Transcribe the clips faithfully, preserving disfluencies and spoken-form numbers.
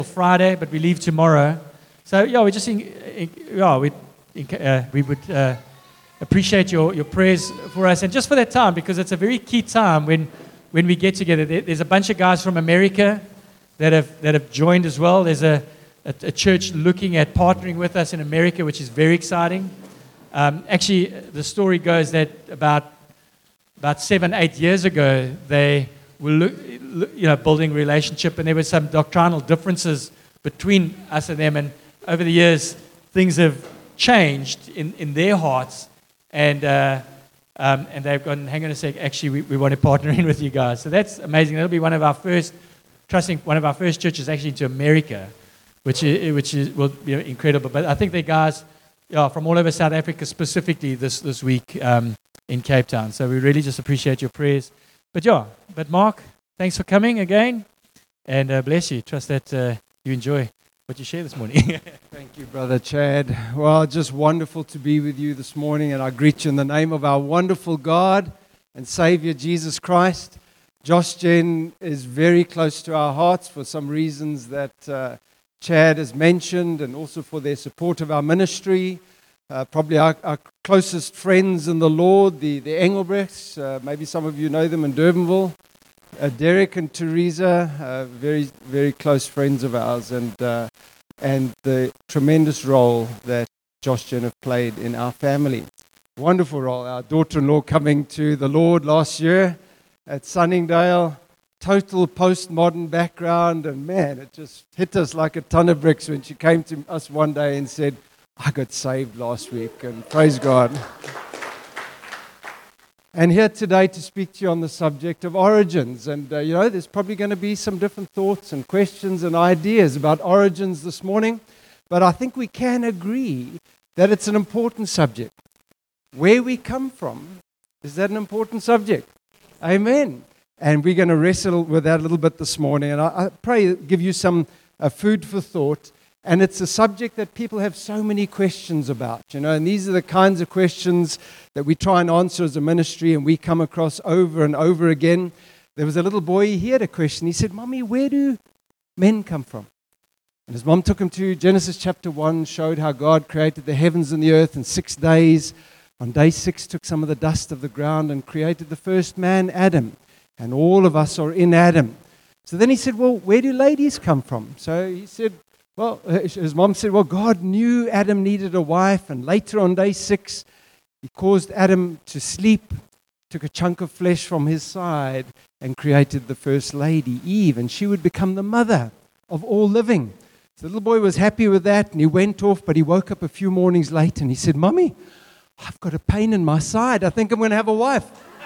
Friday, but we leave tomorrow. So yeah, we just in, in, yeah we uh, we would uh, appreciate your, your prayers for us, and just for that time, because it's a very key time when when we get together. There, there's a bunch of guys from America that have that have joined as well. There's a, a, a church looking at partnering with us in America, which is very exciting. Um, actually, the story goes that about about seven, eight years ago, they were look, you know building relationship, and there were some doctrinal differences between us and them. And over the years, things have changed in, in their hearts, and uh, um, and they've gone, hang on a sec, actually, we, we want to partner in with you guys. So that's amazing. That'll be one of our first, trusting one of our first churches actually to America, which is, which is will be incredible. But I think they're guys yeah, from all over South Africa, specifically this, this week um, in Cape Town. So we really just appreciate your prayers. But yeah, but Mark, thanks for coming again, and uh, bless you. Trust that uh, you enjoy what you share this morning. Thank you, Brother Chad. Well, just wonderful to be with you this morning, and I greet you in the name of our wonderful God and Savior, Jesus Christ. Josh Gen is very close to our hearts for some reasons that uh, Chad has mentioned, and also for their support of our ministry. Uh, probably our, our closest friends in the Lord, the, the Engelbrechts. Uh, maybe some of you know them in Durbanville. Uh, Derek and Teresa, uh, very, very close friends of ours, and uh, and the tremendous role that Josh Jen have played in our family. Wonderful role. Our daughter-in-law coming to the Lord last year at Sunningdale, total postmodern background, and man, it just hit us like a ton of bricks when she came to us one day and said, I got saved last week, and praise God. And here today to speak to you on the subject of origins. And, uh, you know, there's probably going to be some different thoughts and questions and ideas about origins this morning. But I think we can agree that it's an important subject. Where we come from, is that an important subject? Amen. And we're going to wrestle with that a little bit this morning. And I, I pray give you some uh, food for thought. And it's a subject that people have so many questions about, you know, and these are the kinds of questions that we try and answer as a ministry, and we come across over and over again. There was a little boy, he had a question. He said, Mommy, where do men come from? And his mom took him to Genesis chapter one, showed how God created the heavens and the earth in six days. On day six, took some of the dust of the ground and created the first man, Adam. And all of us are in Adam. So then he said, well, where do ladies come from? So he said, Well, his mom said, well, God knew Adam needed a wife, and later on day six, he caused Adam to sleep, took a chunk of flesh from his side, and created the first lady, Eve, and she would become the mother of all living. So the little boy was happy with that, and he went off, but he woke up a few mornings later, and he said, Mommy, I've got a pain in my side. I think I'm going to have a wife.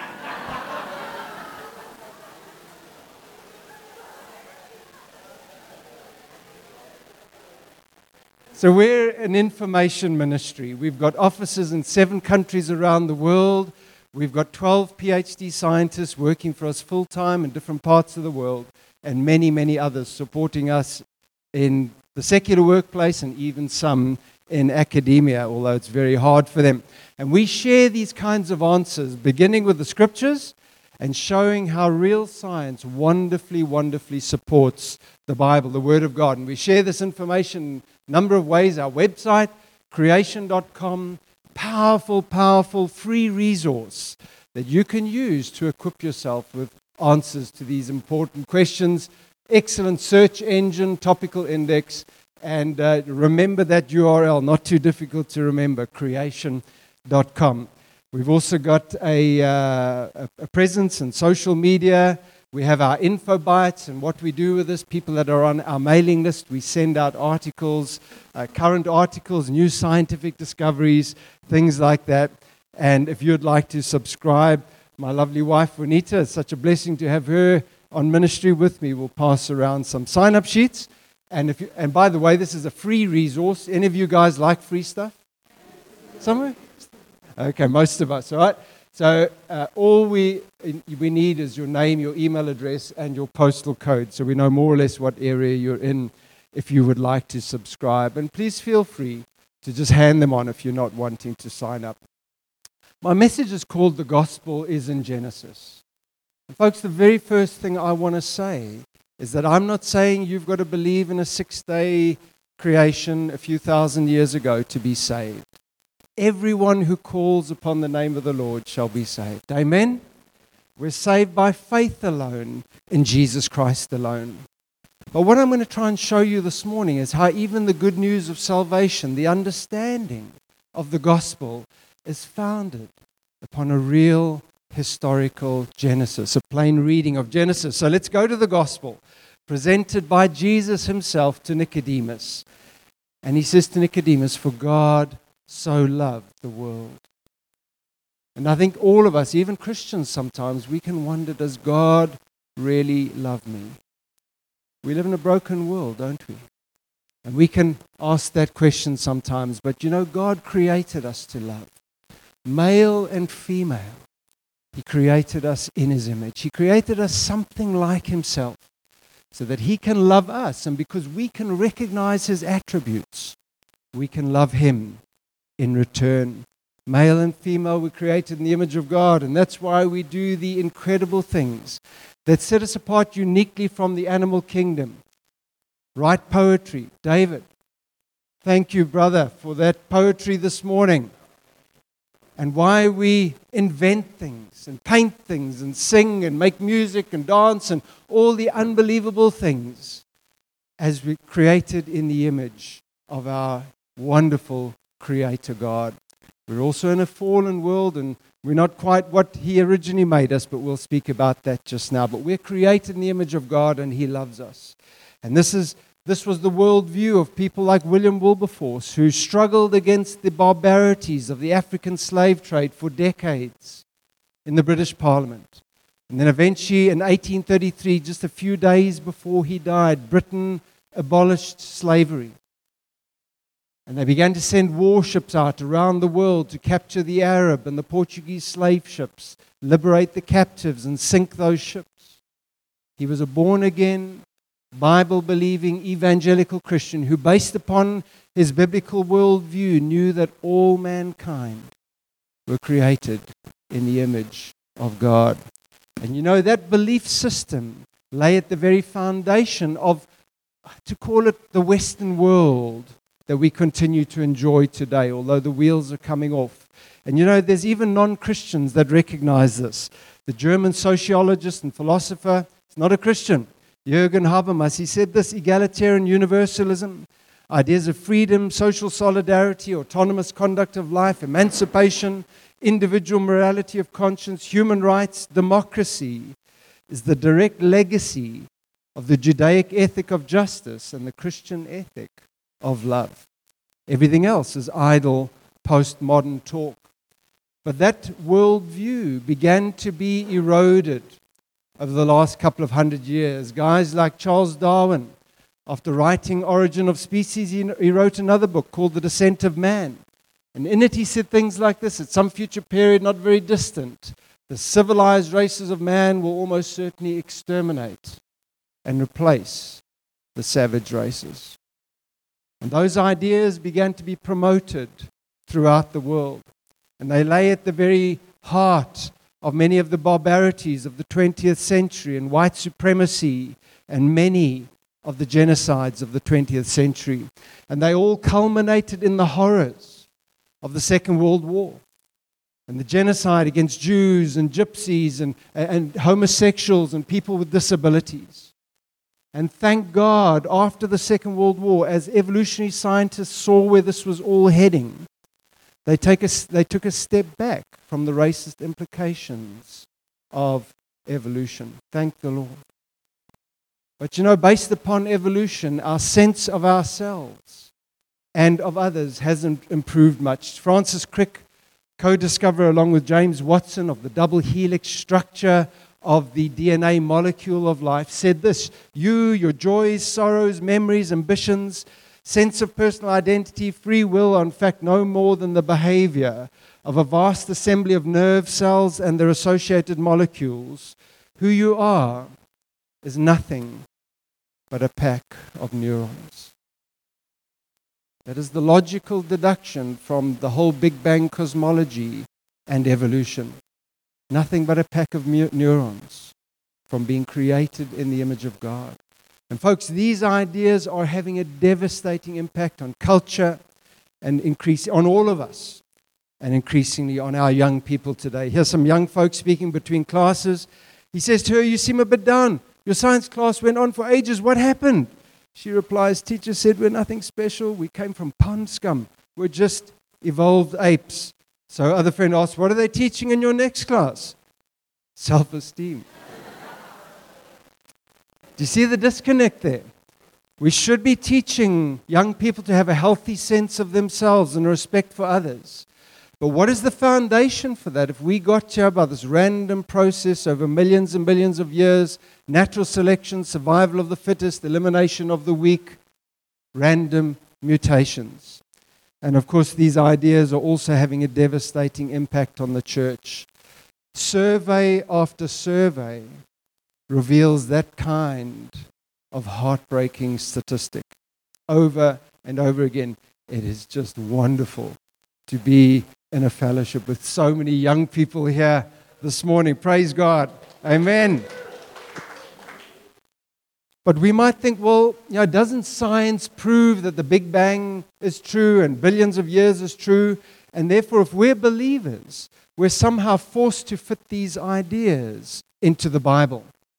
So we're an information ministry. We've got offices in seven countries around the world. We've got twelve PhD scientists working for us full-time in different parts of the world, and many, many others supporting us in the secular workplace and even some in academia, although it's very hard for them. And we share these kinds of answers, beginning with the scriptures and showing how real science wonderfully, wonderfully supports the Bible, the Word of God. And we share this information a number of ways. Our website, creation dot com, powerful, powerful free resource that you can use to equip yourself with answers to these important questions. Excellent search engine, topical index, and uh, remember that U R L, not too difficult to remember, creation dot com. We've also got a, uh, a presence in social media. We have our info bites, and what we do with this, people that are on our mailing list, we send out articles, uh, current articles, new scientific discoveries, things like that. And if you'd like to subscribe, my lovely wife, Juanita, it's such a blessing to have her on ministry with me. We'll pass around some sign-up sheets. And, if you, and by the way, this is a free resource. Any of you guys like free stuff? Somewhere? Okay, most of us, all right? So uh, all we we need is your name, your email address, and your postal code, so we know more or less what area you're in if you would like to subscribe. And please feel free to just hand them on if you're not wanting to sign up. My message is called The Gospel is in Genesis. And folks, the very first thing I want to say is that I'm not saying you've got to believe in a six-day creation a few thousand years ago to be saved. Everyone who calls upon the name of the Lord shall be saved. Amen? We're saved by faith alone in Jesus Christ alone. But what I'm going to try and show you this morning is how even the good news of salvation, the understanding of the gospel, is founded upon a real historical Genesis, a plain reading of Genesis. So let's go to the gospel presented by Jesus himself to Nicodemus. And he says to Nicodemus, "For God so loved the world." And I think all of us, even Christians sometimes, we can wonder, does God really love me? We live in a broken world, don't we? And we can ask that question sometimes. But you know, God created us to love. Male and female. He created us in his image. He created us something like himself so that he can love us. And because we can recognize his attributes, we can love him in return. Male and female were created in the image of God, and that's why we do the incredible things that set us apart uniquely from the animal kingdom. Write poetry. David, thank you, brother, for that poetry this morning. And why we invent things and paint things and sing and make music and dance and all the unbelievable things as we created in the image of our wonderful Creator God. We're also in a fallen world, and we're not quite what he originally made us, but we'll speak about that just now. But we're created in the image of God, and he loves us. And this is this was the worldview of people like William Wilberforce, who struggled against the barbarities of the African slave trade for decades in the British Parliament. And then eventually, in eighteen thirty-three, just a few days before he died, Britain abolished slavery. And they began to send warships out around the world to capture the Arab and the Portuguese slave ships, liberate the captives, and sink those ships. He was a born-again, Bible-believing, evangelical Christian who, based upon his biblical worldview, knew that all mankind were created in the image of God. And you know, that belief system lay at the very foundation of, to call it the Western world, that we continue to enjoy today, although the wheels are coming off. And you know, there's even non-Christians that recognize this. The German sociologist and philosopher is not a Christian, Jürgen Habermas. He said this: egalitarian universalism, ideas of freedom, social solidarity, autonomous conduct of life, emancipation, individual morality of conscience, human rights, democracy, is the direct legacy of the Judaic ethic of justice and the Christian ethic of love. Everything else is idle, postmodern talk. But that worldview began to be eroded over the last couple of hundred years. Guys like Charles Darwin, after writing Origin of Species, he, he wrote another book called The Descent of Man. And in it he said things like this: at some future period, not very distant, the civilized races of man will almost certainly exterminate and replace the savage races. And those ideas began to be promoted throughout the world. And they lay at the very heart of many of the barbarities of the twentieth century and white supremacy and many of the genocides of the twentieth century. And they all culminated in the horrors of the Second World War and the genocide against Jews and gypsies and, and homosexuals and people with disabilities. And thank God, after the Second World War, as evolutionary scientists saw where this was all heading, they, take a, they took a step back from the racist implications of evolution. Thank the Lord. But you know, based upon evolution, our sense of ourselves and of others hasn't improved much. Francis Crick, co-discoverer along with James Watson of the double helix structure of the D N A molecule of life, said this: you, your joys, sorrows, memories, ambitions, sense of personal identity, free will are in fact no more than the behavior of a vast assembly of nerve cells and their associated molecules. Who you are is nothing but a pack of neurons. That is the logical deduction from the whole Big Bang cosmology and evolution. Nothing but a pack of mu- neurons from being created in the image of God. And folks, these ideas are having a devastating impact on culture and increase on all of us, and increasingly on our young people today. Here's some young folks speaking between classes. He says to her, "You seem a bit down. Your science class went on for ages. What happened?" She replies, "Teacher said we're nothing special. We came from pond scum. We're just evolved apes." So other friend asks, "What are they teaching in your next class?" Self-esteem. Do you see the disconnect there? We should be teaching young people to have a healthy sense of themselves and respect for others. But what is the foundation for that? If we got here by this random process over millions and billions of years, natural selection, survival of the fittest, elimination of the weak, random mutations. And of course, these ideas are also having a devastating impact on the church. Survey after survey reveals that kind of heartbreaking statistic over and over again. It is just wonderful to be in a fellowship with so many young people here this morning. Praise God. Amen. But we might think, well, you know, doesn't science prove that the Big Bang is true and billions of years is true? And therefore, if we're believers, we're somehow forced to fit these ideas into the Bible.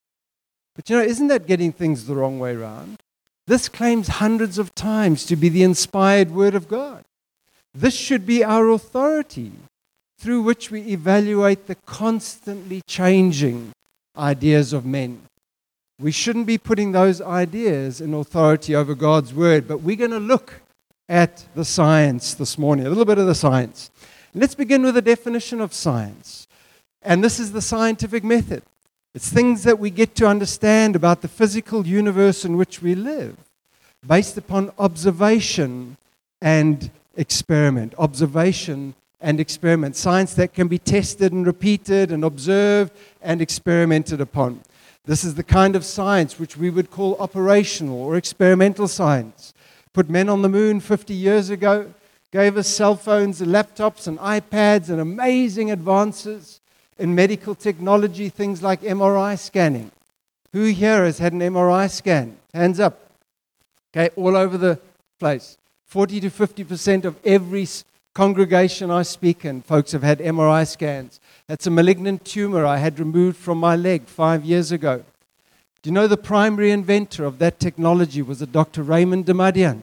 But you know, isn't that getting things the wrong way around? This claims hundreds of times to be the inspired Word of God. This should be our authority through which we evaluate the constantly changing ideas of men. We shouldn't be putting those ideas in authority over God's Word, but we're going to look at the science this morning, a little bit of the science. Let's begin with a definition of science. And this is the scientific method. It's things that we get to understand about the physical universe in which we live, based upon observation and experiment. Observation and experiment. Science that can be tested and repeated and observed and experimented upon. This is the kind of science which we would call operational or experimental science. Put men on the moon fifty years ago, gave us cell phones and laptops and iPads and amazing advances in medical technology, things like M R I scanning. Who here has had an M R I scan? Hands up. Okay, all over the place. forty to fifty percent of every congregation I speak in, folks have had M R I scans. That's a malignant tumor I had removed from my leg five years ago. Do you know the primary inventor of that technology was a Doctor Raymond Damadian,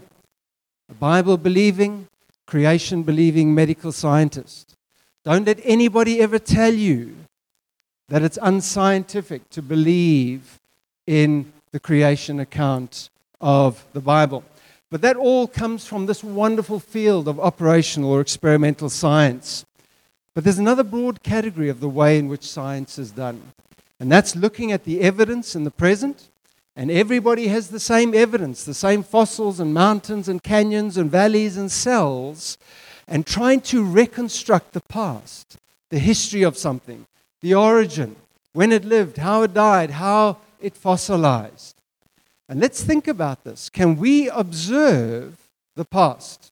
a Bible-believing, creation-believing medical scientist. Don't let anybody ever tell you that it's unscientific to believe in the creation account of the Bible. But that all comes from this wonderful field of operational or experimental science. But there's another broad category of the way in which science is done. And that's looking at the evidence in the present. And everybody has the same evidence, the same fossils and mountains and canyons and valleys and cells, and trying to reconstruct the past, the history of something, the origin, when it lived, how it died, how it fossilized. And let's think about this. Can we observe the past?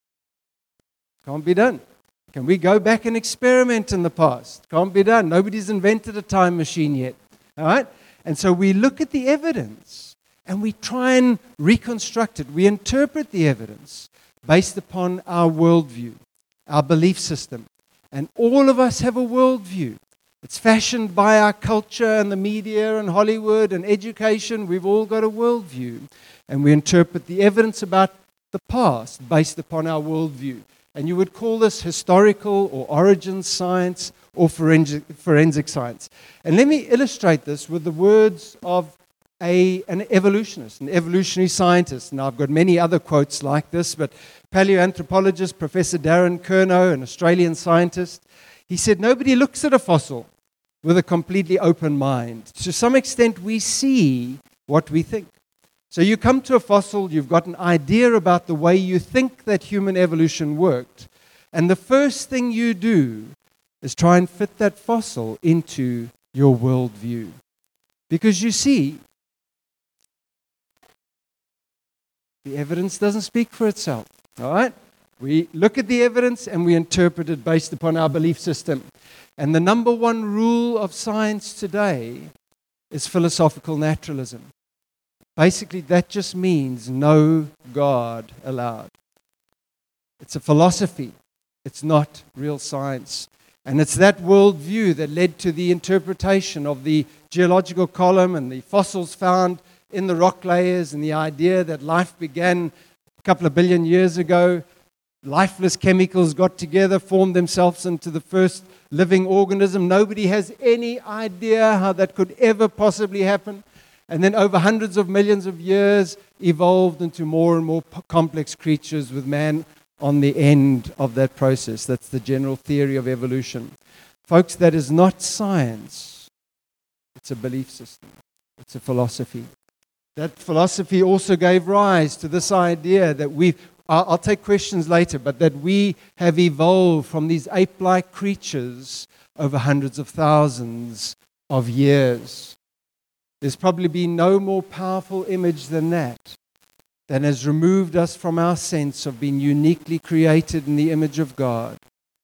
Can't be done. Can we go back and experiment in the past? Can't be done. Nobody's invented a time machine yet. All right? And so we look at the evidence and we try and reconstruct it. We interpret the evidence based upon our worldview, our belief system. And all of us have a worldview. It's fashioned by our culture and the media and Hollywood and education. We've all got a worldview. And we interpret the evidence about the past based upon our worldview. And you would call this historical or origin science or forensic, forensic science. And let me illustrate this with the words of a, an evolutionist, an evolutionary scientist. Now, I've got many other quotes like this, but paleoanthropologist Professor Darren Kernow, an Australian scientist, he said, nobody looks at a fossil with a completely open mind. To some extent, we see what we think. So you come to a fossil, you've got an idea about the way you think that human evolution worked, and the first thing you do is try and fit that fossil into your worldview. Because you see, the evidence doesn't speak for itself. All right? We look at the evidence and we interpret it based upon our belief system. And the number one rule of science today is philosophical naturalism. Basically, that just means no God allowed. It's a philosophy. It's not real science. And it's that worldview that led to the interpretation of the geological column and the fossils found in the rock layers, and the idea that life began a couple of billion years ago. Lifeless chemicals got together, formed themselves into the first living organism. Nobody has any idea how that could ever possibly happen. And then over hundreds of millions of years evolved into more and more p- complex creatures with man on the end of that process. That's the general theory of evolution. Folks, that is not science. It's a belief system. It's a philosophy. That philosophy also gave rise to this idea that we've, I'll, I'll take questions later, but that we have evolved from these ape-like creatures over hundreds of thousands of years. There's probably been no more powerful image than that, that has removed us from our sense of being uniquely created in the image of God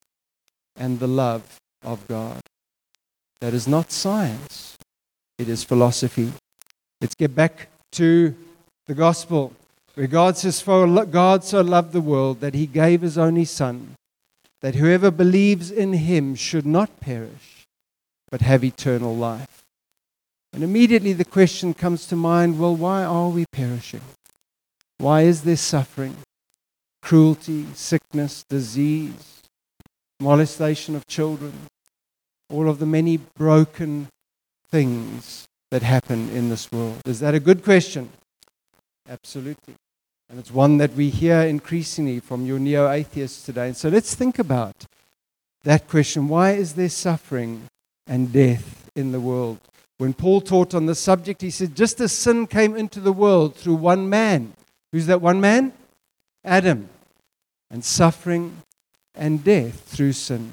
and the love of God. That is not science. It is philosophy. Let's get back to the gospel, where God says, "For God so loved the world that he gave his only Son, that whoever believes in him should not perish, but have eternal life." And immediately the question comes to mind, well, why are we perishing? Why is there suffering, cruelty, sickness, disease, molestation of children, all of the many broken things that happen in this world? Is that a good question? Absolutely. And it's one that we hear increasingly from your neo-atheists today. And so let's think about that question. Why is there suffering and death in the world? When Paul taught on the subject, he said, just as sin came into the world through one man. Who's that one man? Adam. And suffering and death through sin.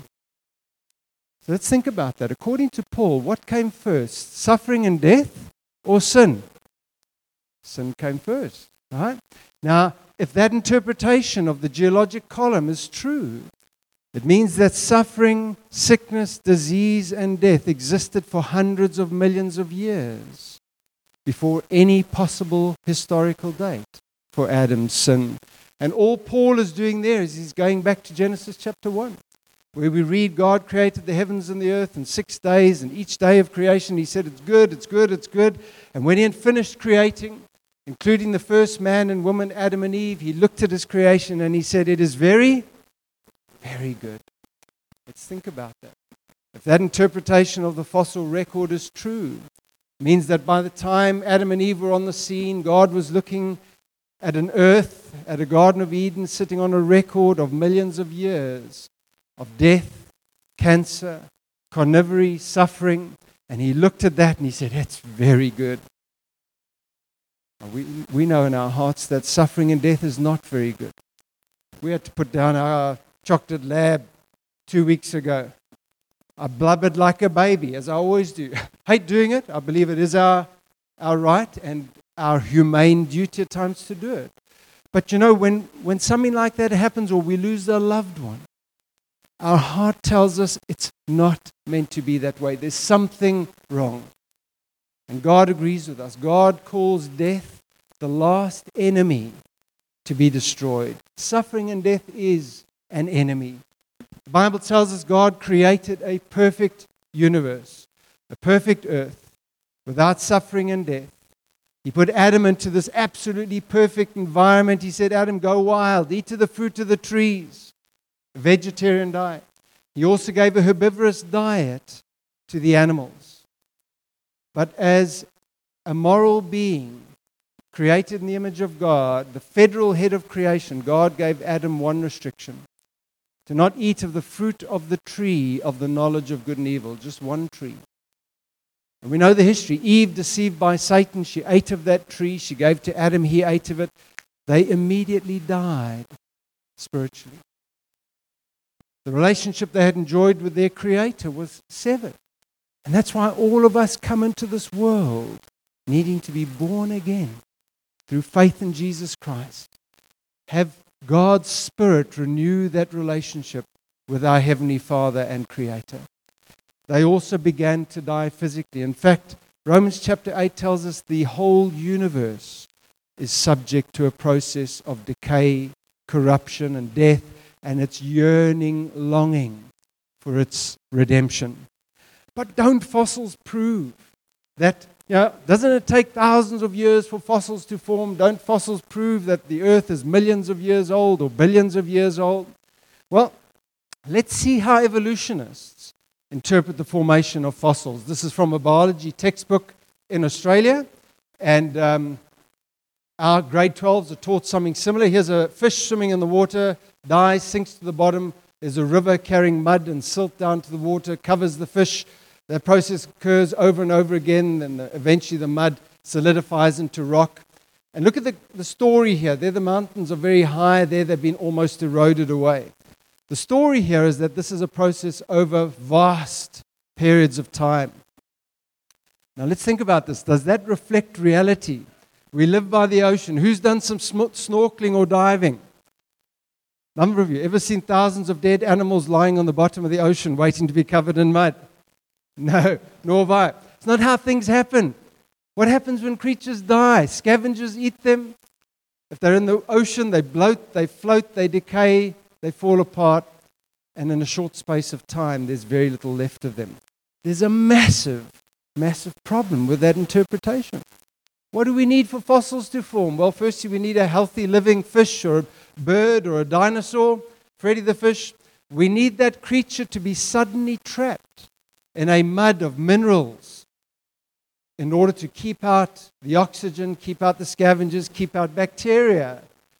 So let's think about that. According to Paul, what came first? Suffering and death or sin? Sin came first, right? Now, if that interpretation of the geologic column is true, it means that suffering, sickness, disease, and death existed for hundreds of millions of years before any possible historical date for Adam's sin. And all Paul is doing there is he's going back to Genesis chapter one, where we read God created the heavens and the earth in six days, and each day of creation he said, it's good, it's good, it's good. And when he had finished creating, including the first man and woman, Adam and Eve, he looked at his creation and he said, it is very, very good. Let's think about that. If that interpretation of the fossil record is true, it means that by the time Adam and Eve were on the scene, God was looking at an earth, at a Garden of Eden, sitting on a record of millions of years of death, cancer, carnivory, suffering. And he looked at that and he said, that's very good. We, we know in our hearts that suffering and death is not very good. We had to put down our chocolate lab two weeks ago. I blubbered like a baby, as I always do. Hate doing it. I believe it is our, our right and our humane duty at times to do it. But you know, when, when something like that happens or we lose a loved one, our heart tells us it's not meant to be that way. There's something wrong. And God agrees with us. God calls death the last enemy to be destroyed. Suffering and death is an enemy. The Bible tells us God created a perfect universe, a perfect earth, without suffering and death. He put Adam into this absolutely perfect environment. He said, Adam, go wild, eat of the fruit of the trees, a vegetarian diet. He also gave a herbivorous diet to the animals. But as a moral being, created in the image of God, the federal head of creation, God gave Adam one restriction: to not eat of the fruit of the tree of the knowledge of good and evil, just one tree. And we know the history. Eve, deceived by Satan, she ate of that tree. She gave to Adam, he ate of it. They immediately died spiritually. The relationship they had enjoyed with their Creator was severed. And that's why all of us come into this world needing to be born again through faith in Jesus Christ. Have God's Spirit renew that relationship with our Heavenly Father and Creator. They also began to die physically. In fact, Romans chapter eight tells us the whole universe is subject to a process of decay, corruption, and death, and it's yearning, longing for its redemption. But don't fossils prove that, you know, doesn't it take thousands of years for fossils to form? Don't fossils prove that the earth is millions of years old or billions of years old? Well, let's see how evolutionists interpret the formation of fossils. This is from a biology textbook in Australia, and um, our grade twelves are taught something similar. Here's a fish swimming in the water, dies, sinks to the bottom. There's a river carrying mud and silt down to the water, covers the fish. That process occurs over and over again, and eventually the mud solidifies into rock. And look at the, the story here. There the mountains are very high. There they've been almost eroded away. The story here is that this is a process over vast periods of time. Now let's think about this. Does that reflect reality? We live by the ocean. Who's done some sm- snorkeling or diving? Number of you. Ever seen thousands of dead animals lying on the bottom of the ocean waiting to be covered in mud? No, nor have I. It's not how things happen. What happens when creatures die? Scavengers eat them. If they're in the ocean, they bloat, they float, they decay, they fall apart, and in a short space of time, there's very little left of them. There's a massive, massive problem with that interpretation. What do we need for fossils to form? Well, firstly, we need a healthy living fish or a bird or a dinosaur. Freddy the fish. We need that creature to be suddenly trapped in a mud of minerals in order to keep out the oxygen, keep out the scavengers, keep out bacteria,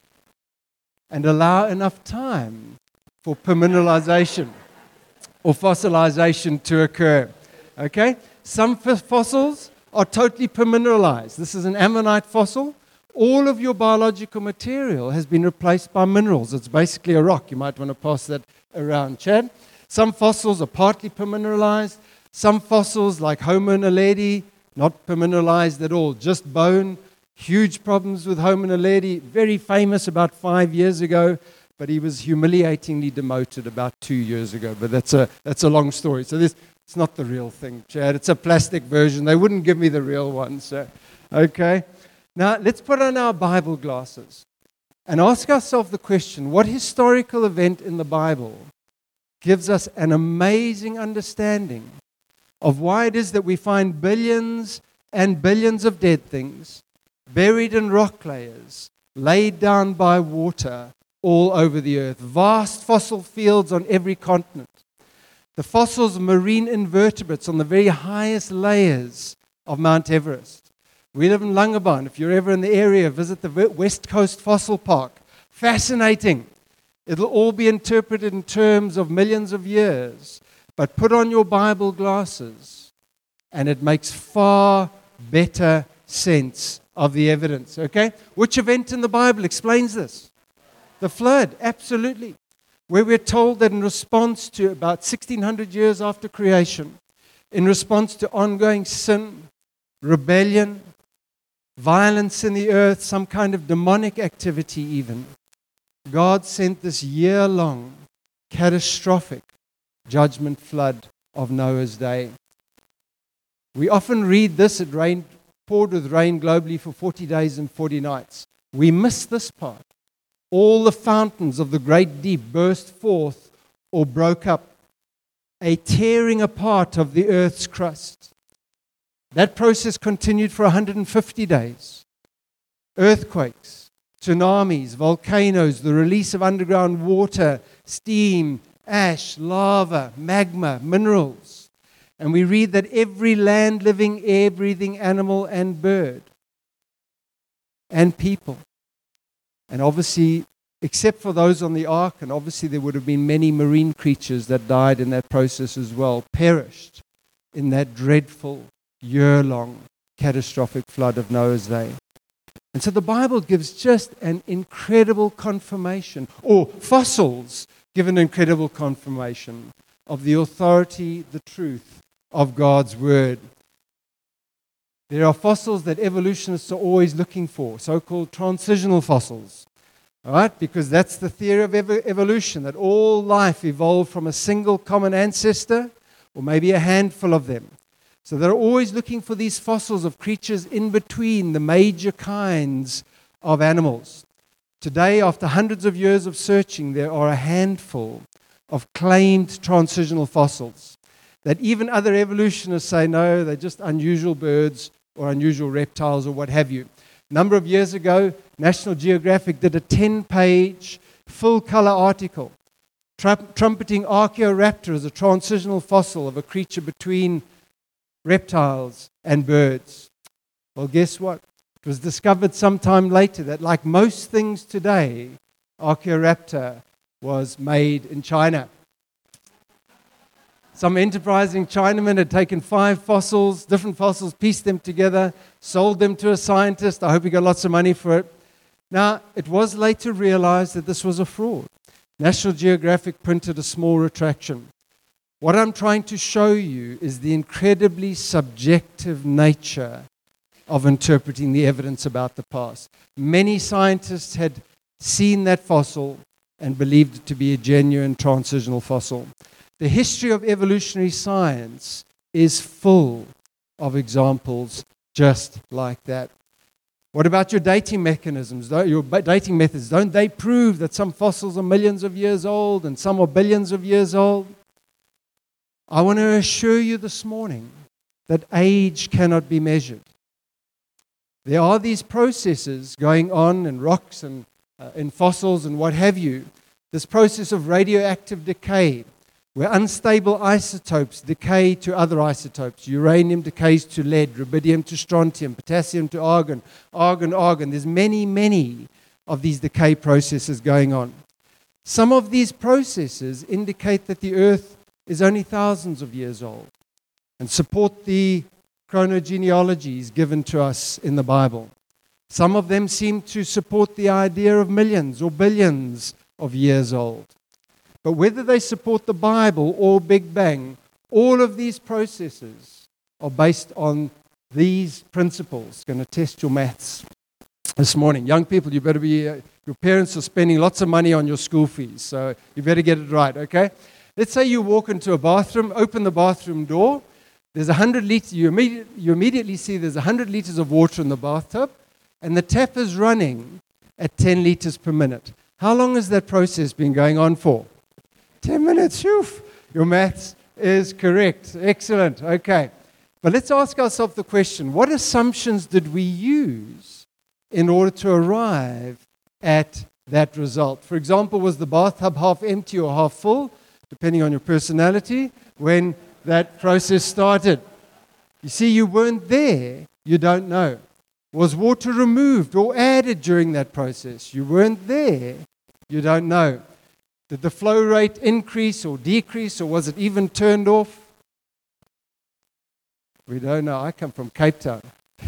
and allow enough time for permineralization or fossilization to occur. Okay? Some f- fossils are totally permineralized. This is an ammonite fossil. All of your biological material has been replaced by minerals. It's basically a rock. You might want to pass that around, Chad. Some fossils are partly permineralized. Some fossils, like Homo naledi, not permineralized at all, just bone. Huge problems with Homo naledi. Very famous about five years ago, but he was humiliatingly demoted about two years ago. But that's a that's a long story. So this it's not the real thing, Chad. It's a plastic version. They wouldn't give me the real one. So, okay. Now let's put on our Bible glasses and ask ourselves the question: what historical event in the Bible gives us an amazing understanding of why it is that we find billions and billions of dead things buried in rock layers, laid down by water all over the earth, vast fossil fields on every continent, the fossils of marine invertebrates on the very highest layers of Mount Everest. We live in Langebaan. If you're ever in the area, visit the West Coast Fossil Park. Fascinating. It'll all be interpreted in terms of millions of years. But put on your Bible glasses, and it makes far better sense of the evidence. Okay? Which event in the Bible explains this? The flood, absolutely. Where we're told that in response to about sixteen hundred years after creation, in response to ongoing sin, rebellion, violence in the earth, some kind of demonic activity even, God sent this year-long, catastrophic judgment flood of Noah's day. We often read this, it rained, poured with rain globally for forty days and forty nights. We miss this part. All the fountains of the great deep burst forth or broke up, a tearing apart of the earth's crust. That process continued for one hundred fifty days. Earthquakes, tsunamis, volcanoes, the release of underground water, steam, ash, lava, magma, minerals. And we read that every land-living, air-breathing animal and bird and people, and obviously, except for those on the ark, and obviously there would have been many marine creatures that died in that process as well, perished in that dreadful, year-long, catastrophic flood of Noah's day. And so the Bible gives just an incredible confirmation, or fossils give an incredible confirmation of the authority, the truth of God's Word. There are fossils that evolutionists are always looking for, so-called transitional fossils. All right? Because that's the theory of ev- evolution, that all life evolved from a single common ancestor, or maybe a handful of them. So they're always looking for these fossils of creatures in between the major kinds of animals. Today, after hundreds of years of searching, there are a handful of claimed transitional fossils that even other evolutionists say, no, they're just unusual birds or unusual reptiles or what have you. A number of years ago, National Geographic did a ten-page, full-color article trum- trumpeting Archaeoraptor as a transitional fossil of a creature between reptiles and birds. Well, guess what? It was discovered sometime later that, like most things today, Archaeoraptor was made in China. Some enterprising Chinaman had taken five fossils, different fossils, pieced them together, sold them to a scientist. I hope he got lots of money for it. Now, it was later realized that this was a fraud. National Geographic printed a small retraction. What I'm trying to show you is the incredibly subjective nature of interpreting the evidence about the past. Many scientists had seen that fossil and believed it to be a genuine transitional fossil. The history of evolutionary science is full of examples just like that. What about your dating mechanisms, your dating methods? Don't they prove that some fossils are millions of years old and some are billions of years old? I want to assure you this morning that age cannot be measured. There are these processes going on in rocks and uh, in fossils and what have you. This process of radioactive decay, where unstable isotopes decay to other isotopes. Uranium decays to lead, rubidium to strontium, potassium to argon, argon, argon. There's many, many of these decay processes going on. Some of these processes indicate that the Earth is only thousands of years old and support the chronogenealogies given to us in the Bible. Some of them seem to support the idea of millions or billions of years old. But whether they support the Bible or Big Bang, all of these processes are based on these principles. Going to test your maths this morning. Young people, you better be, uh, your parents are spending lots of money on your school fees, so you better get it right, okay? Let's say you walk into a bathroom, open the bathroom door, there's one hundred liters, you, immediate, you immediately see there's one hundred liters of water in the bathtub, and the tap is running at ten liters per minute. How long has that process been going on for? ten minutes, Phew. Your maths is correct. Excellent. Okay. But let's ask ourselves the question, what assumptions did we use in order to arrive at that result? For example, was the bathtub half empty or half full, depending on your personality, when that process started? You see, you weren't there. You don't know. Was water removed or added during that process? You weren't there. You don't know. Did the flow rate increase or decrease, or was it even turned off? We don't know. I come from Cape Town.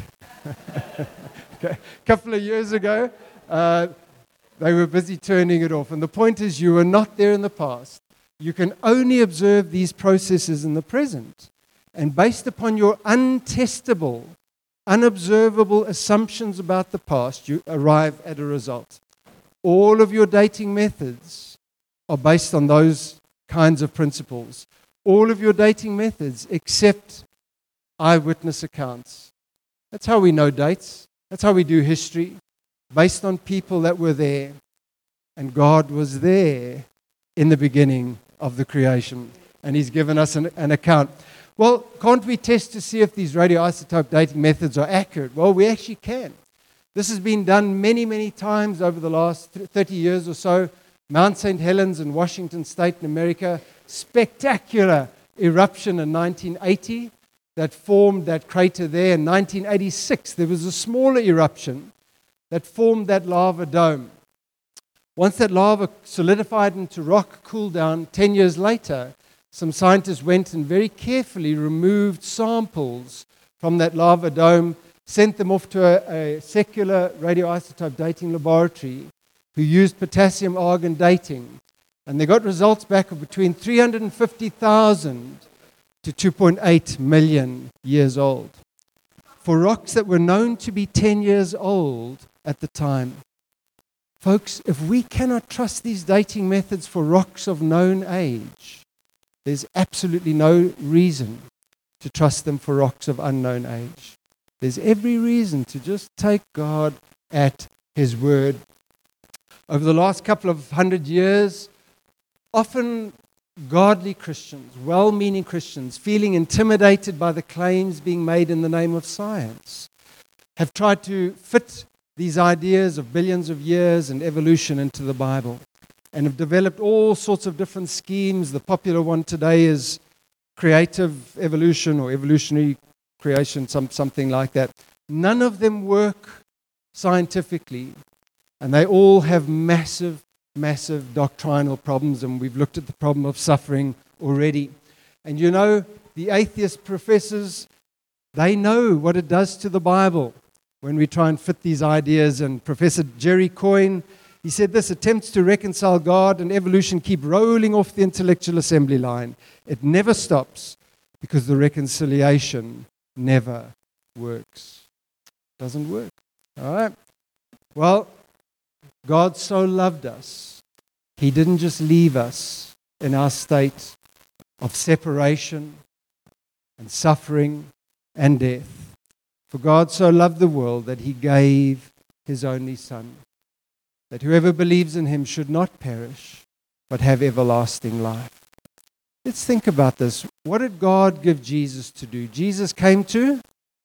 Okay. A couple of years ago, uh, they were busy turning it off. And the point is, you were not there in the past. You can only observe these processes in the present. And based upon your untestable, unobservable assumptions about the past, you arrive at a result. All of your dating methods are based on those kinds of principles. All of your dating methods except eyewitness accounts. That's how we know dates. That's how we do history, based on people that were there. And God was there in the beginning of the creation. And He's given us an, an account. Well, can't we test to see if these radioisotope dating methods are accurate? Well, we actually can. This has been done many, many times over the last thirty years or so. Mount Saint Helens in Washington State in America, spectacular eruption in nineteen eighty that formed that crater there. In nineteen eighty-six, there was a smaller eruption that formed that lava dome. Once that lava solidified into rock, cooled down, ten years later, some scientists went and very carefully removed samples from that lava dome, sent them off to a, a secular radioisotope dating laboratory who used potassium argon dating. And they got results back of between three hundred fifty thousand to two point eight million years old. For rocks that were known to be ten years old at the time. Folks, if we cannot trust these dating methods for rocks of known age, there's absolutely no reason to to trust them for rocks of unknown age. There's every reason to just take God at His word. Over the last couple of hundred years, often godly Christians, well-meaning Christians, feeling intimidated by the claims being made in the name of science, have tried to fit these ideas of billions of years and evolution into the Bible, and have developed all sorts of different schemes. The popular one today is creative evolution or evolutionary creation, some, something like that. None of them work scientifically, and they all have massive, massive doctrinal problems, and we've looked at the problem of suffering already. And you know, the atheist professors, they know what it does to the Bible when we try and fit these ideas. And Professor Jerry Coyne, he said this: attempts to reconcile God and evolution keep rolling off the intellectual assembly line. It never stops because the reconciliation never works. Doesn't work. All right. Well, God so loved us, He didn't just leave us in our state of separation and suffering and death. For God so loved the world that He gave His only Son, that whoever believes in Him should not perish, but have everlasting life. Let's think about this. What did God give Jesus to do? Jesus came to?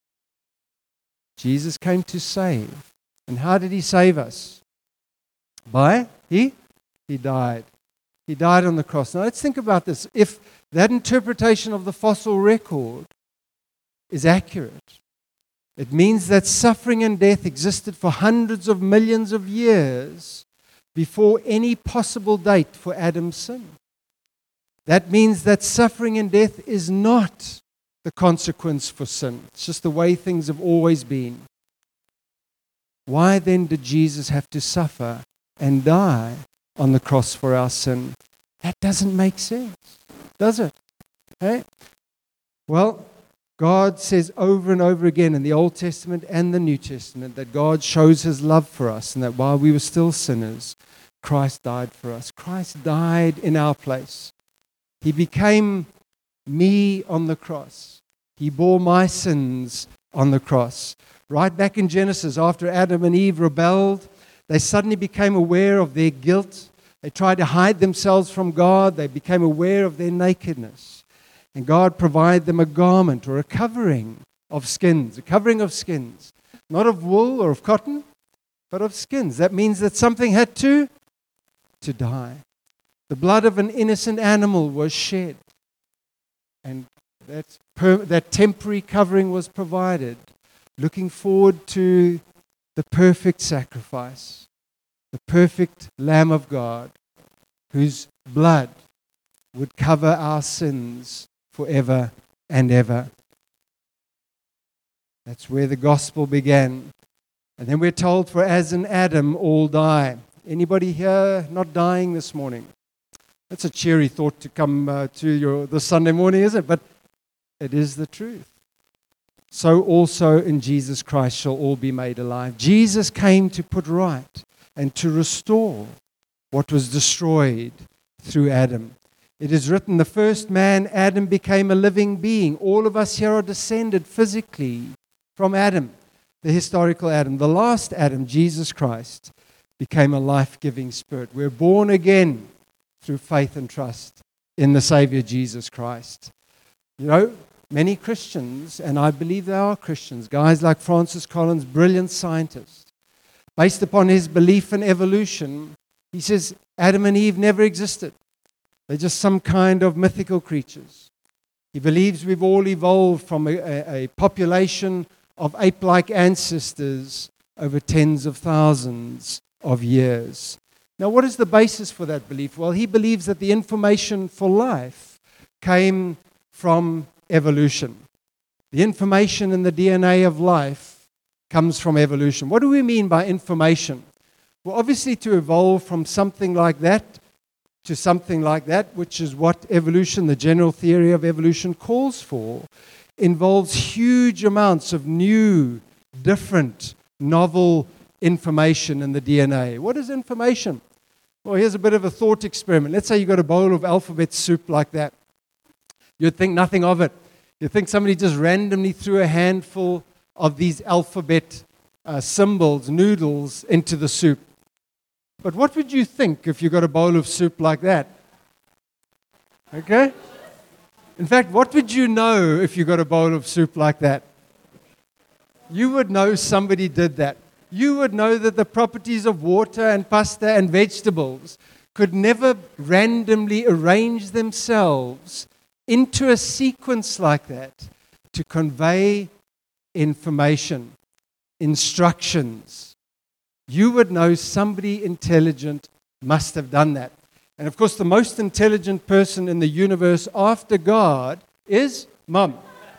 Jesus came to save. And how did He save us? By? He? He died. He died on the cross. Now let's think about this. If that interpretation of the fossil record is accurate, it means that suffering and death existed for hundreds of millions of years before any possible date for Adam's sin. That means that suffering and death is not the consequence for sin. It's just the way things have always been. Why then did Jesus have to suffer and die on the cross for our sin? That doesn't make sense, does it? Hey? Well, God says over and over again in the Old Testament and the New Testament that God shows His love for us, and that while we were still sinners, Christ died for us. Christ died in our place. He became me on the cross. He bore my sins on the cross. Right back in Genesis, after Adam and Eve rebelled, they suddenly became aware of their guilt. They tried to hide themselves from God. They became aware of their nakedness. And God provided them a garment or a covering of skins, a covering of skins, not of wool or of cotton, but of skins. That means that something had to, to die. The blood of an innocent animal was shed. And that, per, that temporary covering was provided, looking forward to the perfect sacrifice, the perfect Lamb of God, whose blood would cover our sins forever and ever. That's where the gospel began. And then we're told, for as in Adam all die. Anybody here not dying this morning? That's a cheery thought to come uh, to your this Sunday morning, isn't it? But it is the truth. So also in Jesus Christ shall all be made alive. Jesus came to put right and to restore what was destroyed through Adam. It is written, the first man, Adam, became a living being. All of us here are descended physically from Adam, the historical Adam. The last Adam, Jesus Christ, became a life-giving spirit. We're born again through faith and trust in the Savior Jesus Christ. You know, many Christians, and I believe they are Christians, guys like Francis Collins, brilliant scientist, based upon his belief in evolution, he says Adam and Eve never existed. They're just some kind of mythical creatures. He believes we've all evolved from a, a, a population of ape-like ancestors over tens of thousands of years. Now, what is the basis for that belief? Well, he believes that the information for life came from evolution. The information in the D N A of life comes from evolution. What do we mean by information? Well, obviously to evolve from something like that to something like that, which is what evolution, the general theory of evolution, calls for, involves huge amounts of new, different, novel information in the D N A. What is information? Well, here's a bit of a thought experiment. Let's say you've got a bowl of alphabet soup like that. You'd think nothing of it. You think somebody just randomly threw a handful of these alphabet uh, symbols, noodles, into the soup. But what would you think if you got a bowl of soup like that? Okay? In fact, what would you know if you got a bowl of soup like that? You would know somebody did that. You would know that the properties of water and pasta and vegetables could never randomly arrange themselves into a sequence like that to convey information, instructions. You would know somebody intelligent must have done that. And of course, the most intelligent person in the universe after God is Mom.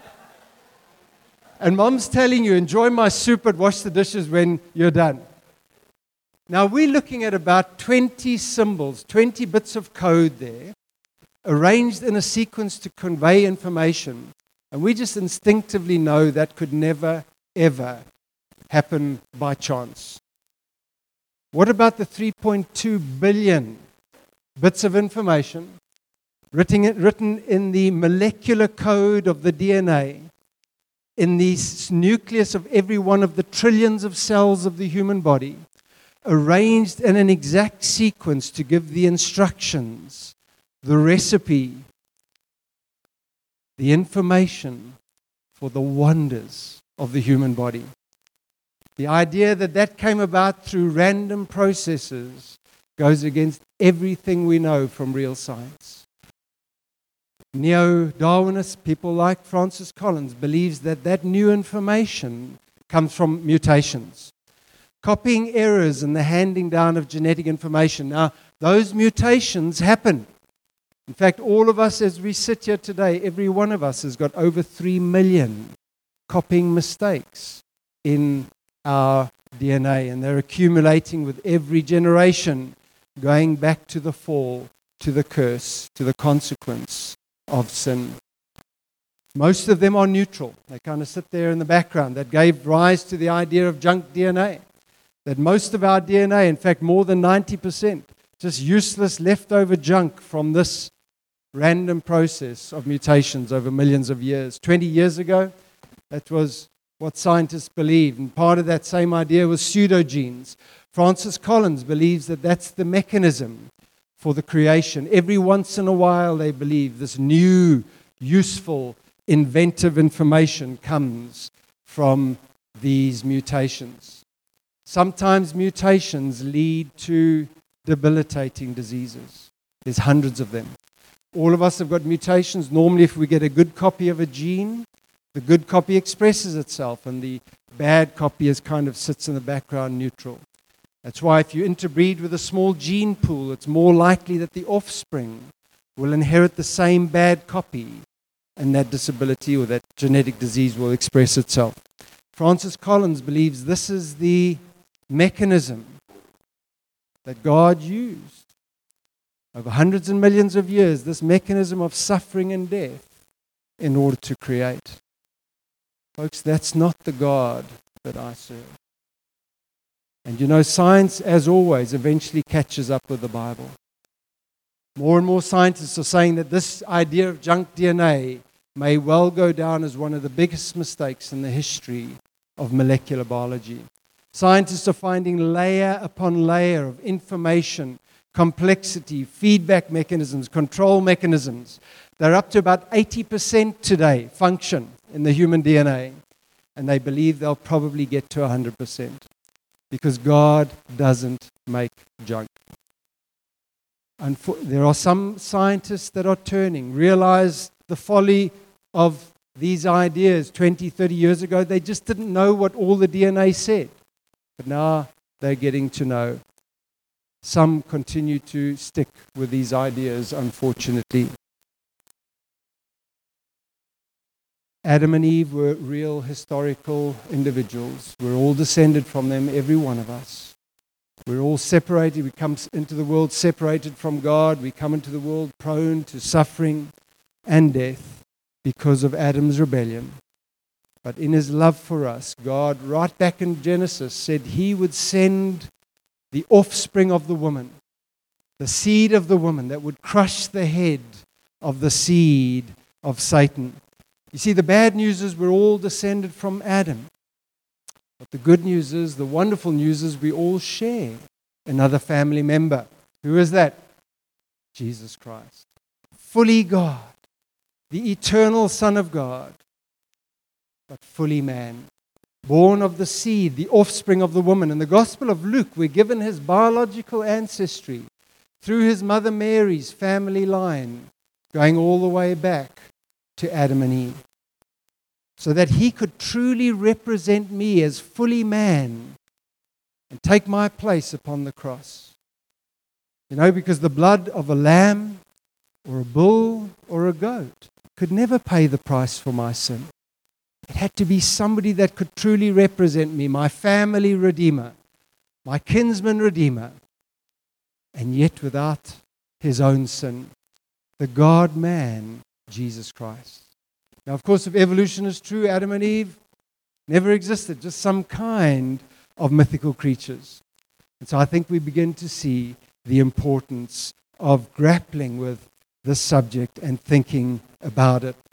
And Mom's telling you, enjoy my soup, but wash the dishes when you're done. Now, we're looking at about twenty symbols, twenty bits of code there, arranged in a sequence to convey information. And we just instinctively know that could never, ever happen by chance. What about the three point two billion bits of information written, written in the molecular code of the D N A, in the nucleus of every one of the trillions of cells of the human body, arranged in an exact sequence to give the instructions, the recipe, the information for the wonders of the human body. The idea that that came about through random processes goes against everything we know from real science. Neo-Darwinists, people like Francis Collins, believes that that new information comes from mutations. Copying errors in the handing down of genetic information. Now, those mutations happen. In fact, all of us as we sit here today, every one of us has got over three million copying mistakes in our D N A, and they're accumulating with every generation, going back to the fall, to the curse, to the consequence of sin. Most of them are neutral. They kind of sit there in the background. That gave rise to the idea of junk D N A. That most of our D N A, in fact more than ninety percent, just useless leftover junk from this random process of mutations over millions of years. twenty years ago, that was what scientists believed. And part of that same idea was pseudogenes. Francis Collins believes that that's the mechanism for the creation. Every once in a while, they believe this new, useful, inventive information comes from these mutations. Sometimes mutations lead to debilitating diseases. There's hundreds of them. All of us have got mutations. Normally, if we get a good copy of a gene, the good copy expresses itself, and the bad copy is kind of sits in the background neutral. That's why if you interbreed with a small gene pool, it's more likely that the offspring will inherit the same bad copy, and that disability or that genetic disease will express itself. Francis Collins believes this is the mechanism that God used over hundreds and millions of years, this mechanism of suffering and death in order to create. Folks, that's not the God that I serve. And you know, science, as always, eventually catches up with the Bible. More and more scientists are saying that this idea of junk D N A may well go down as one of the biggest mistakes in the history of molecular biology. Scientists are finding layer upon layer of information, complexity, feedback mechanisms, control mechanisms. They're up to about eighty percent today function in the human D N A, and they believe they'll probably get to one hundred percent because God doesn't make junk. And for, there are some scientists that are turning, realize the folly of these ideas twenty, thirty years ago. They just didn't know what all the D N A said. But now they're getting to know. Some continue to stick with these ideas, unfortunately. Adam and Eve were real historical individuals. We're all descended from them, every one of us. We're all separated. We come into the world separated from God. We come into the world prone to suffering and death because of Adam's rebellion. But in his love for us, God, right back in Genesis, said he would send the offspring of the woman, the seed of the woman that would crush the head of the seed of Satan. You see, the bad news is we're all descended from Adam. But the good news is, the wonderful news is, we all share another family member. Who is that? Jesus Christ. Fully God, the eternal Son of God, but fully man. Born of the seed, the offspring of the woman. In the Gospel of Luke, we're given his biological ancestry through his mother Mary's family line, going all the way back to Adam and Eve, so that he could truly represent me as fully man and take my place upon the cross. You know, because the blood of a lamb or a bull or a goat could never pay the price for my sin. It had to be somebody that could truly represent me, my family redeemer, my kinsman redeemer, and yet without his own sin, the God-man, Jesus Christ. Now, of course, if evolution is true, Adam and Eve never existed, just some kind of mythical creatures. And so I think we begin to see the importance of grappling with this subject and thinking about it.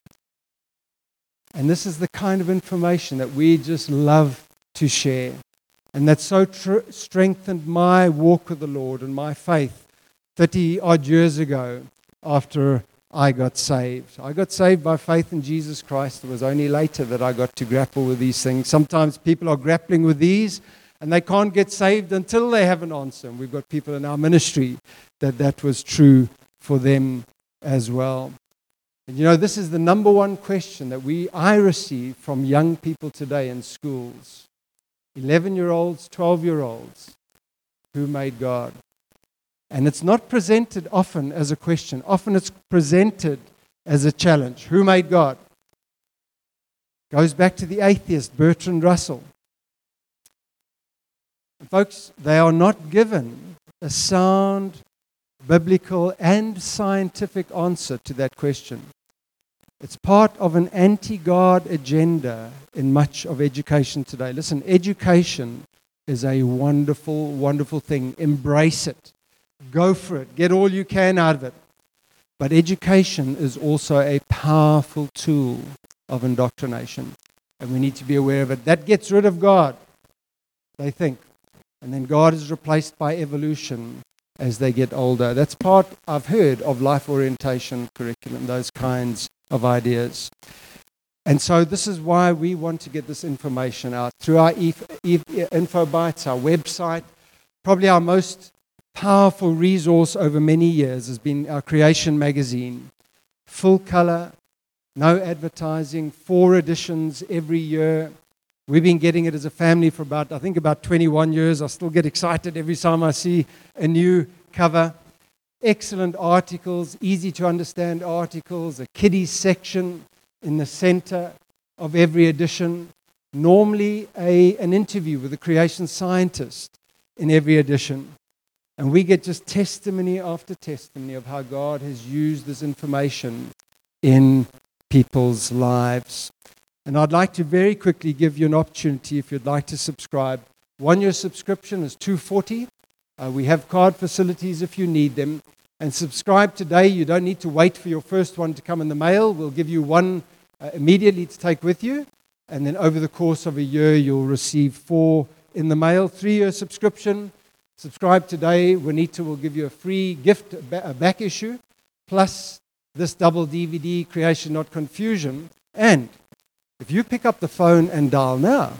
And this is the kind of information that we just love to share. And that so tr- strengthened my walk with the Lord and my faith thirty odd years ago after I got saved. I got saved by faith in Jesus Christ. It was only later that I got to grapple with these things. Sometimes people are grappling with these and they can't get saved until they have an answer. And we've got people in our ministry that that was true for them as well. And you know, this is the number one question that we I receive from young people today in schools. eleven-year-olds, twelve-year-olds. Who made God? And it's not presented often as a question. Often it's presented as a challenge. Who made God? Goes back to the atheist, Bertrand Russell. And folks, they are not given a sound, biblical, and scientific answer to that question. It's part of an anti-God agenda in much of education today. Listen, education is a wonderful, wonderful thing. Embrace it. Go for it. Get all you can out of it. But education is also a powerful tool of indoctrination. And we need to be aware of it. That gets rid of God, they think. And then God is replaced by evolution as they get older. That's part, I've heard, of life orientation curriculum, those kinds of ideas. And so this is why we want to get this information out through our e- e- Info Bites, our website. Probably our most powerful resource over many years has been our Creation magazine. Full color, no advertising, four editions every year. We've been getting it as a family for about, I think, about twenty-one years. I still get excited every time I see a new cover. Excellent articles, easy to understand articles, a kiddies section in the center of every edition. Normally a, an interview with a creation scientist in every edition. And we get just testimony after testimony of how God has used this information in people's lives. And I'd like to very quickly give you an opportunity if you'd like to subscribe. One-year subscription is two hundred forty dollars. Uh, we have card facilities if you need them. And subscribe today. You don't need to wait for your first one to come in the mail. We'll give you one uh, immediately to take with you. And then over the course of a year, you'll receive four in the mail. Three-year subscription. Subscribe today. Juanita will give you a free gift, a back issue, plus this double D V D, Creation Not Confusion. And if you pick up the phone and dial now,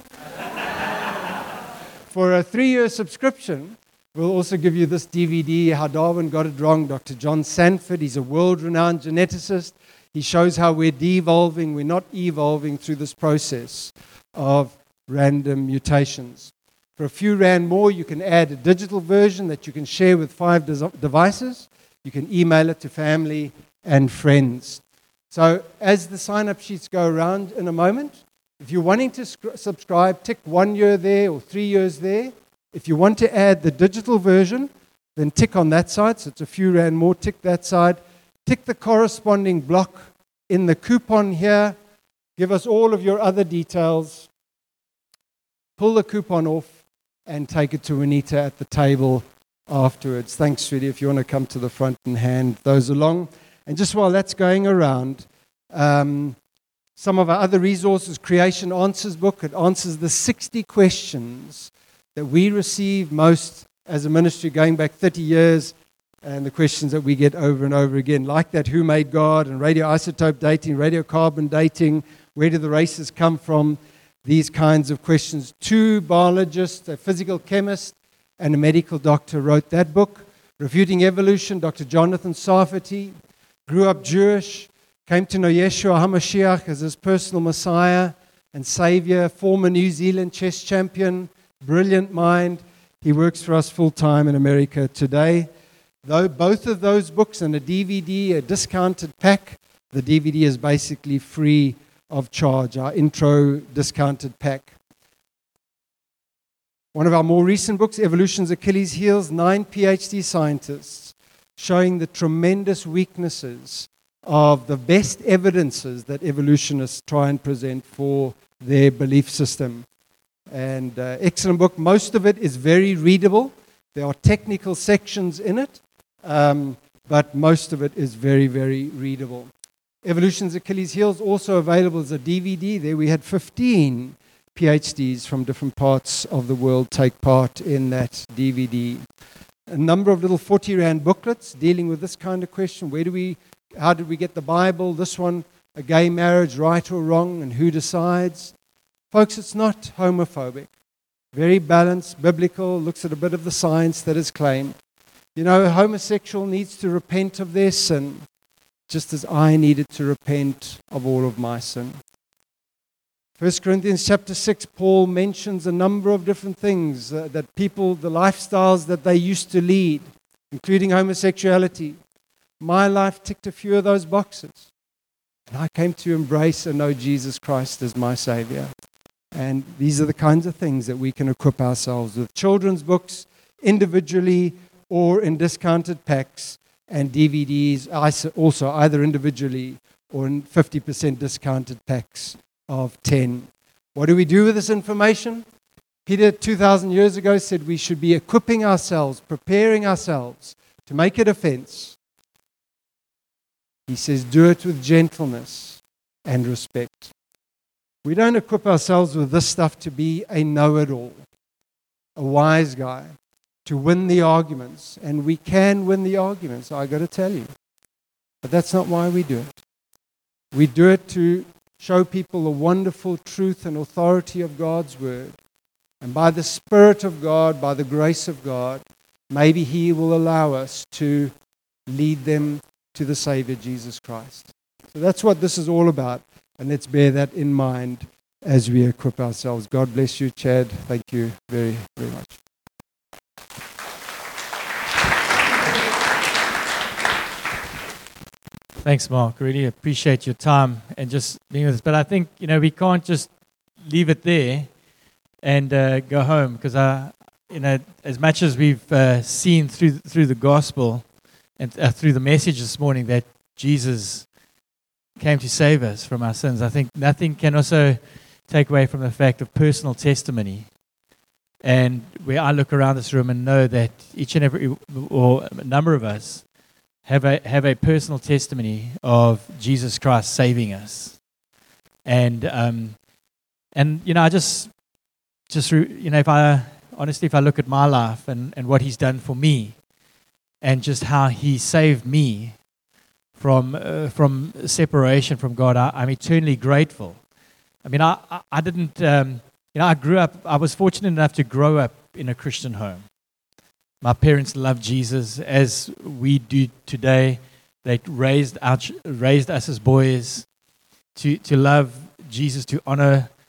for a three-year subscription, we'll also give you this D V D, How Darwin Got It Wrong. Doctor John Sanford, he's a world-renowned geneticist. He shows how we're de-evolving, we're not evolving through this process of random mutations. For a few rand more, you can add a digital version that you can share with five des- devices. You can email it to family and friends. So as the sign-up sheets go around in a moment, if you're wanting to sc- subscribe, tick one year there or three years there. If you want to add the digital version, then tick on that side. So it's a few rand more, tick that side. Tick the corresponding block in the coupon here. Give us all of your other details. Pull the coupon off and take it to Juanita at the table afterwards. Thanks, sweetie, if you want to come to the front and hand those along. And just while that's going around, um, Some of our other resources, Creation Answers book, it answers the sixty questions that we receive most as a ministry going back thirty years, and the questions that we get over and over again, like that, who made God, and radioisotope dating, radiocarbon dating, where do the races come from, these kinds of questions. Two biologists, a physical chemist, and a medical doctor wrote that book, Refuting Evolution. Doctor Jonathan Sarfati grew up Jewish, came to know Yeshua HaMashiach as his personal Messiah and Savior, former New Zealand chess champion, brilliant mind. He works for us full-time in America today. Though both of those books and a D V D, a discounted pack, the D V D is basically free of charge, our intro discounted pack. One of our more recent books, Evolution's Achilles Heels, nine PhD scientists showing the tremendous weaknesses of the best evidences that evolutionists try and present for their belief system. And uh, excellent book. Most of it is very readable. There are technical sections in it, um, but most of it is very, very readable. Evolution's Achilles Heels also available as a D V D. There we had fifteen PhDs from different parts of the world take part in that D V D. A number of little forty rand booklets dealing with this kind of question. Where do we, how did we get the Bible? This one, a gay marriage, right or wrong, and who decides? Folks, it's not homophobic. Very balanced, biblical, looks at a bit of the science that is claimed. You know, a homosexual needs to repent of their sin, just as I needed to repent of all of my sin. First Corinthians chapter six, Paul mentions a number of different things uh, that people, the lifestyles that they used to lead, including homosexuality. My life ticked a few of those boxes. And I came to embrace and know Jesus Christ as my Savior. And these are the kinds of things that we can equip ourselves with. Children's books, individually or in discounted packs, and D V Ds also either individually or in fifty percent discounted packs of ten. What do we do with this information? Peter, two thousand years ago, said we should be equipping ourselves, preparing ourselves to make a defense. He says, do it with gentleness and respect. We don't equip ourselves with this stuff to be a know-it-all, a wise guy, to win the arguments. And we can win the arguments, I got to tell you. But that's not why we do it. We do it to show people the wonderful truth and authority of God's Word. And by the Spirit of God, by the grace of God, maybe He will allow us to lead them to the Savior, Jesus Christ. So that's what this is all about. And let's bear that in mind as we equip ourselves. God bless you, Chad. Thank you very, very much. Thanks, Mark. Really appreciate your time and just being with us. But I think, you know, we can't just leave it there and uh, go home, because, uh, you know, as much as we've uh, seen through through the gospel and uh, through the message this morning that Jesus came to save us from our sins, I think nothing can also take away from the fact of personal testimony. And where I look around this room and know that each and every, or a number of us, have a have a personal testimony of Jesus Christ saving us. And um, and you know, I just just you know, if I honestly, if I look at my life and, and what He's done for me, and just how He saved me from uh, from separation from God, I, I'm eternally grateful. I mean, I I, I didn't um, you know, I grew up. I was fortunate enough to grow up in a Christian home. My parents loved Jesus as we do today. They raised our, raised us as boys to to love Jesus, to honor